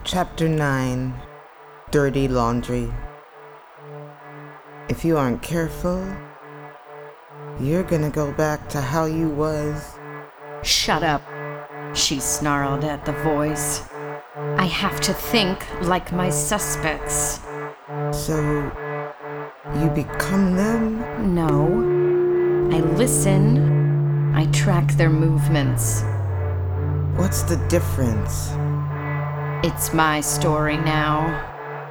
Chapter 9. Dirty Laundry. If you aren't careful, you're gonna go back to how you was. Shut up, she snarled at the voice. I have to think like my suspects. So, you become them? No. I listen. I track their movements. What's the difference? It's my story now.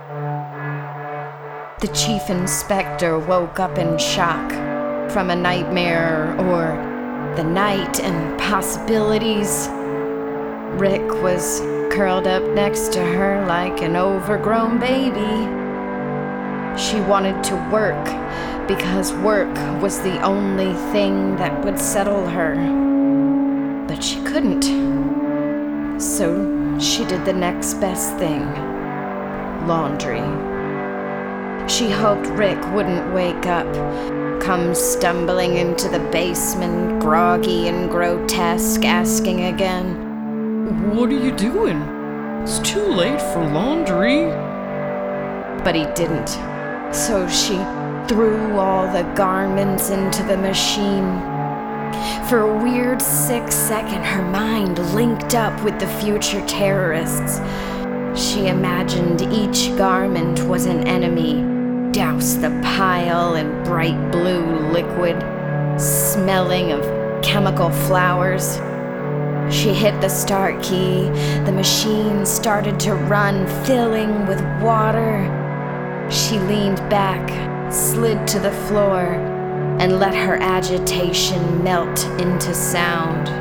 The chief inspector woke up in shock from a nightmare or the night and possibilities. Rick was curled up next to her like an overgrown baby. She wanted to work because work was the only thing that would settle her. But she couldn't. So she did the next best thing. Laundry. She hoped Rick wouldn't wake up, come stumbling into the basement, groggy and grotesque, asking again, "What are you doing? It's too late for laundry." But he didn't. So she threw all the garments into the machine. For a weird sick second, her mind linked up with the future terrorists. She imagined each garment was an enemy, doused the pile in bright blue liquid, smelling of chemical flowers. She hit the start key. The machine started to run, filling with water. She leaned back, slid to the floor, and let her agitation melt into sound.